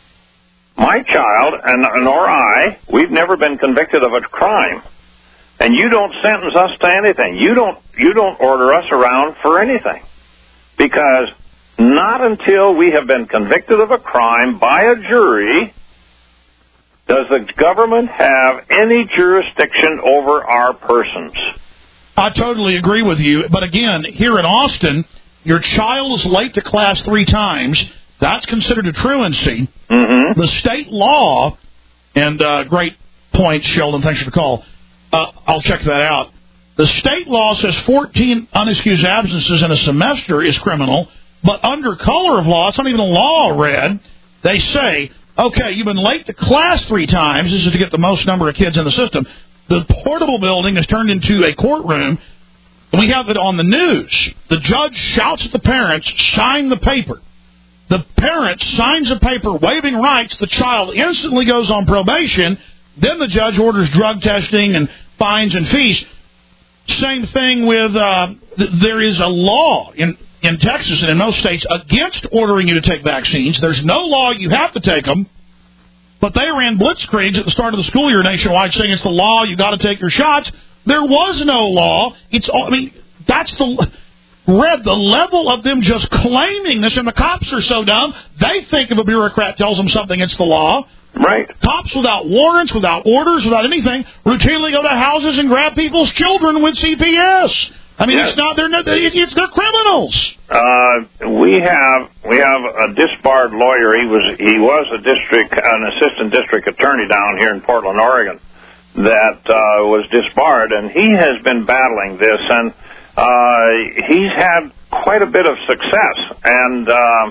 My child nor I, we've never been convicted of a crime. And you don't sentence us to anything. You don't order us around for anything. Because not until we have been convicted of a crime by a jury does the government have any jurisdiction over our persons. I totally agree with you. But again, here in Austin, your child is late to class 3 times. That's considered a truancy. Mm-hmm. The state law, and great point, Sheldon, thanks for the call. I'll check that out. The state law says 14 unexcused absences in a semester is criminal, but under color of law, it's not even a law, Red. They say, okay, you've been late to class 3 times. This is to get the most number of kids in the system. The portable building is turned into a courtroom. We have it on the news. The judge shouts at the parents, sign the paper. The parent signs a paper waiving rights. The child instantly goes on probation. Then the judge orders drug testing and fines and fees. Same thing with there is a law in Texas and in most states against ordering you to take vaccines. There's no law you have to take them. But they ran blitzkriegs at the start of the school year nationwide saying it's the law, you got to take your shots. There was no law. That's the Red, the level of them just claiming this, and the cops are so dumb, they think if a bureaucrat tells them something, it's the law. Right. Cops without warrants, without orders, without anything, routinely go to houses and grab people's children with CPS. I mean, yes. They're criminals. We have a disbarred lawyer. He was an assistant district attorney down here in Portland, Oregon, that was disbarred, and he has been battling this, and he's had quite a bit of success. And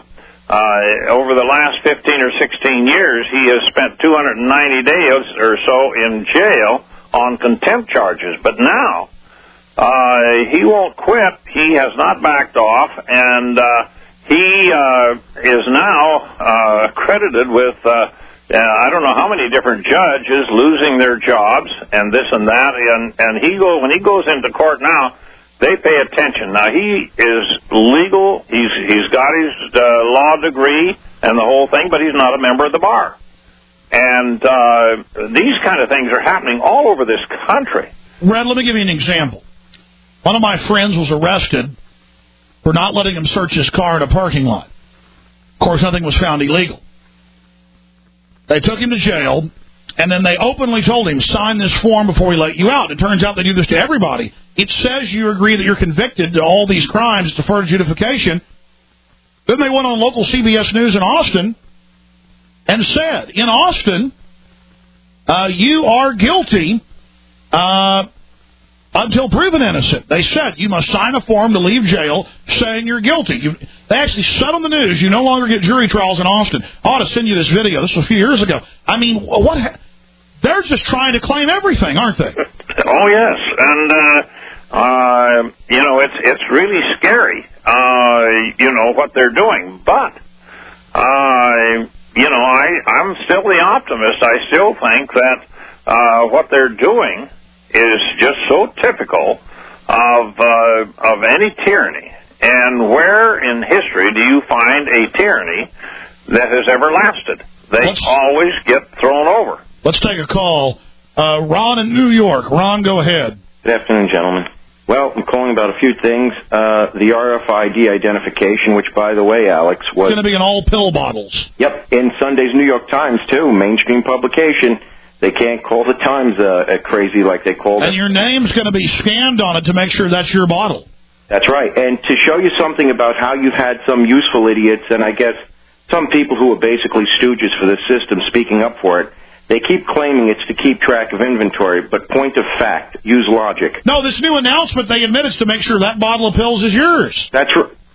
over the last 15 or 16 years, he has spent 290 days or so in jail on contempt charges. But now he won't quit. He has not backed off, and he is now credited with I don't know how many different judges losing their jobs and this and that. And when he goes into court now, they pay attention. Now, he is legal. He's got his law degree and the whole thing, but he's not a member of the bar. And these kind of things are happening all over this country. Red, let me give you an example. One of my friends was arrested for not letting him search his car in a parking lot. Of course, nothing was found illegal. They took him to jail, and then they openly told him, sign this form before we let you out. It turns out they do this to everybody. It says you agree that you're convicted to all these crimes. It's deferred adjudication. Then they went on local CBS News in Austin and said, in Austin, you are guilty until proven innocent. They said you must sign a form to leave jail saying you're guilty. They actually said on the news you no longer get jury trials in Austin. I ought to send you this video. This was a few years ago. I mean, they're just trying to claim everything, aren't they? Oh, yes. And, it's really scary, what they're doing. But, I'm still the optimist. I still think that what they're doing is just so typical of any tyranny. And where in history do you find a tyranny that has ever lasted? They always get thrown over. Let's take a call. Ron in New York. Ron, go ahead. Good afternoon, gentlemen. Well, I'm calling about a few things. The RFID identification, which, by the way, Alex, was going to be in all pill bottles. Yep, in Sunday's New York Times, too, mainstream publication. They can't call the Times crazy like they called it. And your name's going to be scanned on it to make sure that's your bottle. That's right. And to show you something about how you've had some useful idiots, and I guess some people who are basically stooges for the system speaking up for it, they keep claiming it's to keep track of inventory, but point of fact, use logic. No, this new announcement, they admit it's to make sure that bottle of pills is yours. That's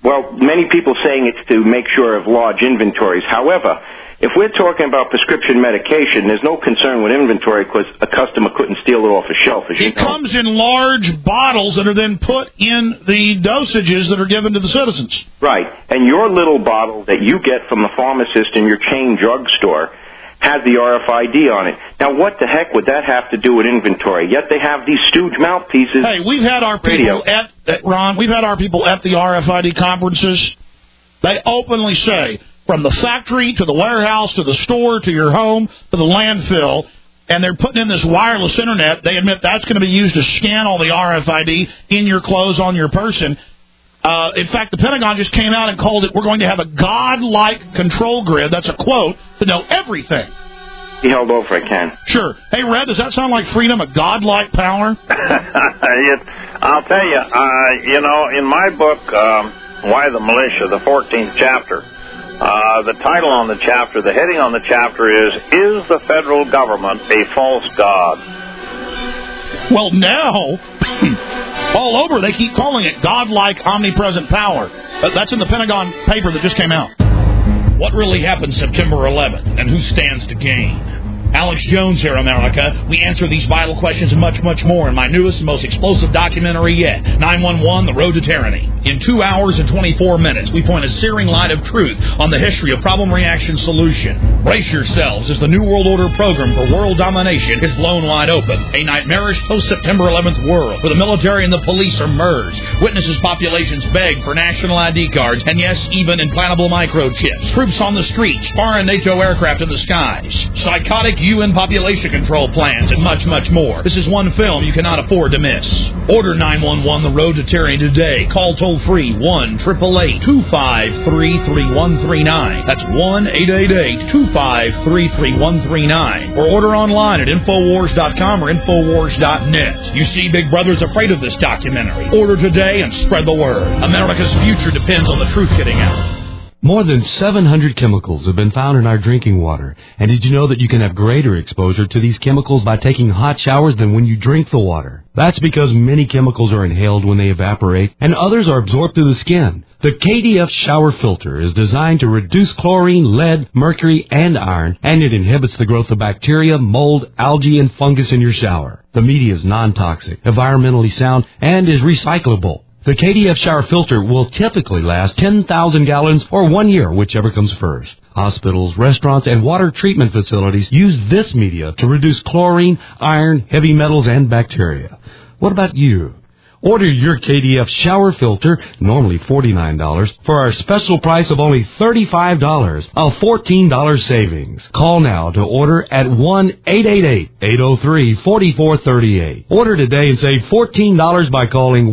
well, many people saying it's to make sure of large inventories. However, if we're talking about prescription medication, there's no concern with inventory because a customer couldn't steal it off a shelf. As you know. Comes in large bottles that are then put in the dosages that are given to the citizens. Right. And your little bottle that you get from the pharmacist in your chain drugstore has the RFID on it. Now, what the heck would that have to do with inventory? Yet they have these stooge mouthpieces. Hey, we've had our people Ron, we've had our people at the RFID conferences. They openly say, from the factory to the warehouse to the store to your home to the landfill, and they're putting in this wireless internet. They admit that's going to be used to scan all the RFID in your clothes, on your person. In fact, the Pentagon just came out and called it, we're going to have a godlike control grid, that's a quote, to know everything. He held over, I can. Sure. Hey, Red, does that sound like freedom, a godlike power? I'll tell you, in my book, Why the Militia, the 14th chapter, the title on the chapter, the heading on the chapter is the federal government a false god? Well, now, all over, they keep calling it godlike omnipresent power. That's in the Pentagon paper that just came out. What really happened September 11th, and who stands to gain? Alex Jones here, America. We answer these vital questions and much, much more in my newest and most explosive documentary yet, 911, The Road to Tyranny. In 2 hours and 24 minutes, we point a searing light of truth on the history of problem, reaction, solution. Brace yourselves as the New World Order program for world domination is blown wide open. A nightmarish post-September 11th world where the military and the police are merged. Witnesses populations beg for national ID cards and, yes, even implantable microchips. Troops on the streets, foreign NATO aircraft in the skies. Psychotic UN population control plans, and much, much more. This is one film you cannot afford to miss. Order 911 The Road to Tyranny today. Call toll-free 1-888-253-3139. That's 1-888-253-3139. Or order online at Infowars.com or Infowars.net. You see, Big Brother's afraid of this documentary. Order today and spread the word. America's future depends on the truth getting out. More than 700 chemicals have been found in our drinking water. And did you know that you can have greater exposure to these chemicals by taking hot showers than when you drink the water? That's because many chemicals are inhaled when they evaporate, and others are absorbed through the skin. The KDF shower filter is designed to reduce chlorine, lead, mercury, and iron, and it inhibits the growth of bacteria, mold, algae, and fungus in your shower. The media is non-toxic, environmentally sound, and is recyclable. The KDF shower filter will typically last 10,000 gallons or 1 year, whichever comes first. Hospitals, restaurants, and water treatment facilities use this media to reduce chlorine, iron, heavy metals, and bacteria. What about you? Order your KDF shower filter, normally $49, for our special price of only $35, a $14 savings. Call now to order at 1-888-803-4438. Order today and save $14 by calling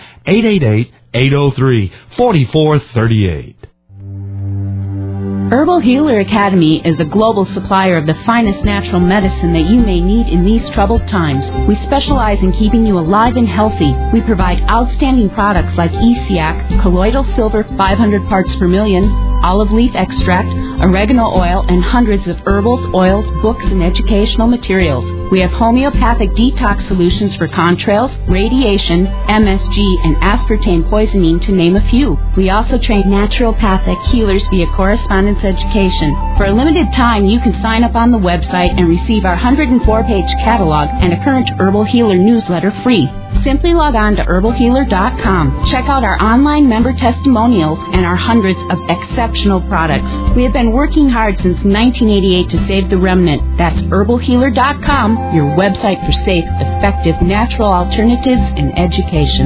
1-888-803-4438. Herbal Healer Academy is a global supplier of the finest natural medicine that you may need in these troubled times. We specialize in keeping you alive and healthy. We provide outstanding products like ESIAC, colloidal silver 500 parts per million, olive leaf extract, oregano oil, and hundreds of herbals, oils, books, and educational materials. We have homeopathic detox solutions for contrails, radiation, MSG, and aspartame poisoning, to name a few. We also train naturopathic healers via correspondence education. For a limited time, you can sign up on the website and receive our 104-page catalog and a current Herbal Healer newsletter free. Simply log on to herbalhealer.com. Check out our online member testimonials and our hundreds of exceptional products. We have been working hard since 1988 to save the remnant. That's herbalhealer.com, your website for safe, effective, natural alternatives in education.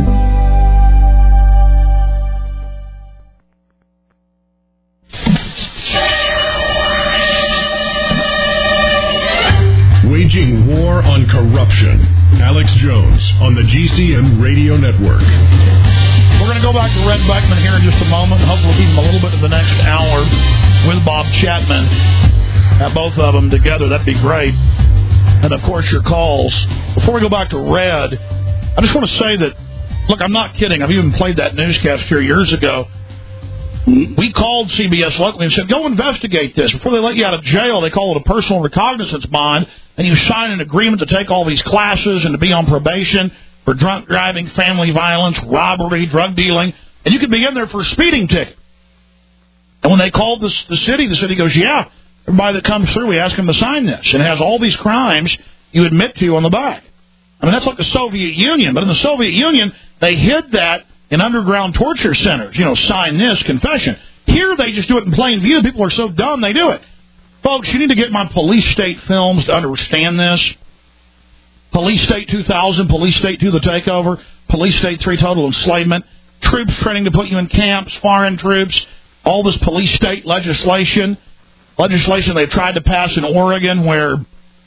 Waging war on corruption. Alex Jones on the GCN Radio Network. We're going to go back to Red Beckman here in just a moment. Hopefully we'll keep him a little bit in the next hour with Bob Chapman. Have both of them together. That'd be great. And, of course, your calls. Before we go back to Red, I just want to say that, look, I'm not kidding. I've even played that newscast here years ago. We called CBS locally and said, go investigate this. Before they let you out of jail, they call it a personal recognizance bond, and you sign an agreement to take all these classes and to be on probation for drunk driving, family violence, robbery, drug dealing. And you could be in there for a speeding ticket. And when they called the city goes, yeah, everybody that comes through, we ask them to sign this. And it has all these crimes you admit to on the back. I mean, that's like the Soviet Union. But in the Soviet Union, they hid that in underground torture centers. Sign this, confession. Here, they just do it in plain view. People are so dumb, they do it. Folks, you need to get my Police State films to understand this. Police State 2000, Police State 2, The Takeover, Police State 3, Total Enslavement, troops training to put you in camps, foreign troops, all this police state legislation they've tried to pass in Oregon where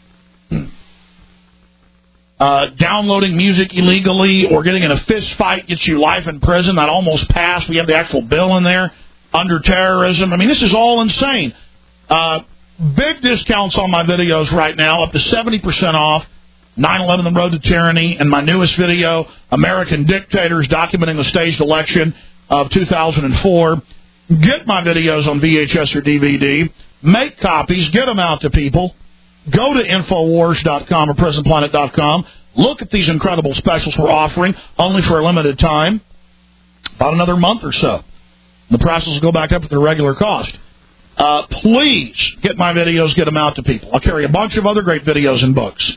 downloading music illegally or getting in a fist fight gets you life in prison. That almost passed. We have the actual bill in there under terrorism. I mean, this is all insane. Big discounts on my videos right now, up to 70% off. 9/11, The Road to Tyranny, and my newest video, American Dictators, documenting the staged election of 2004. Get my videos on VHS or DVD. Make copies. Get them out to people. Go to Infowars.com or PrisonPlanet.com. Look at these incredible specials we're offering, only for a limited time. About another month or so. The prices will go back up to their regular cost. Please get my videos. Get them out to people. I'll carry a bunch of other great videos and books.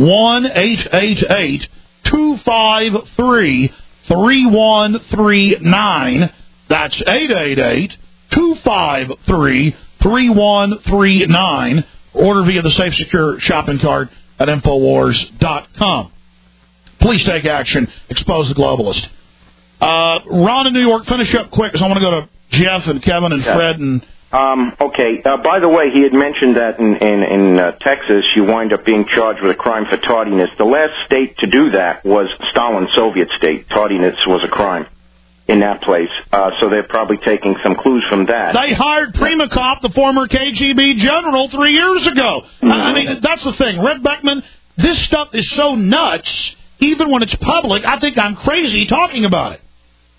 1-888-253-3139. That's 888-253-3139. Order via the Safe Secure shopping cart at Infowars.com. Please take action. Expose the globalist. Ron in New York, finish up quick because I want to go to Jeff and Kevin and Fred and... Okay. By the way, he had mentioned that in Texas, you wind up being charged with a crime for tardiness. The last state to do that was Stalin's Soviet state. Tardiness was a crime in that place. So they're probably taking some clues from that. They hired Primakov, the former KGB general, 3 years ago. Mm-hmm. I mean, that's the thing. Red Beckman, this stuff is so nuts, even when it's public, I think I'm crazy talking about it.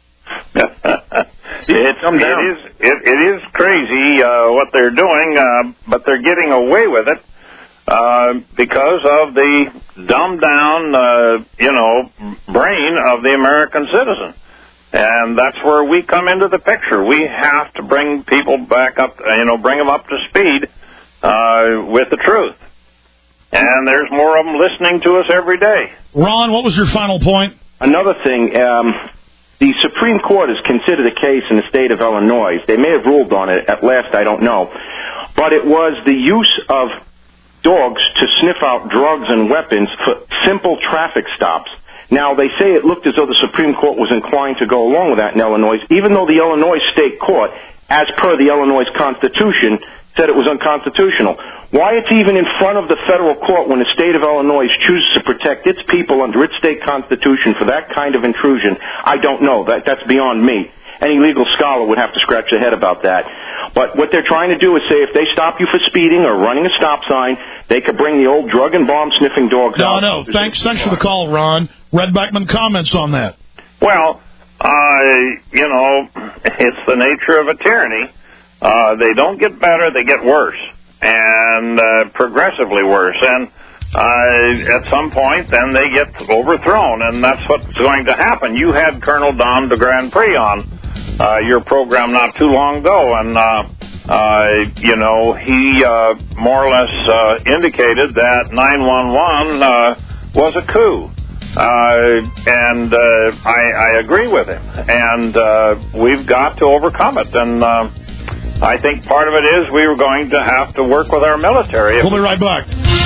It is crazy what they're doing, but they're getting away with it because of the dumbed down, brain of the American citizen, and that's where we come into the picture. We have to bring people back up, bring them up to speed with the truth. And there's more of them listening to us every day. Ron, what was your final point? Another thing. The Supreme Court has considered a case in the state of Illinois. They may have ruled on it. At last, I don't know. But it was the use of dogs to sniff out drugs and weapons for simple traffic stops. Now, they say it looked as though the Supreme Court was inclined to go along with that in Illinois, even though the Illinois State Court, as per the Illinois Constitution, said it was unconstitutional. Why it's even in front of the federal court when the state of Illinois chooses to protect its people under its state constitution for that kind of intrusion, I don't know. That's beyond me. Any legal scholar would have to scratch their head about that. But what they're trying to do is say if they stop you for speeding or running a stop sign, they could bring the old drug and bomb sniffing dogs out. No. Thanks for the call, Ron. Red Beckman, comments on that. Well, it's the nature of a tyranny. They don't get better, they get worse, and progressively worse. And at some point, then they get overthrown, and that's what's going to happen. You had Colonel Dom de Grand Prix on your program not too long ago, and, he more or less indicated that 911 was a coup. And I agree with him, and we've got to overcome it, and I think part of it is we were going to have to work with our military. We'll be right back.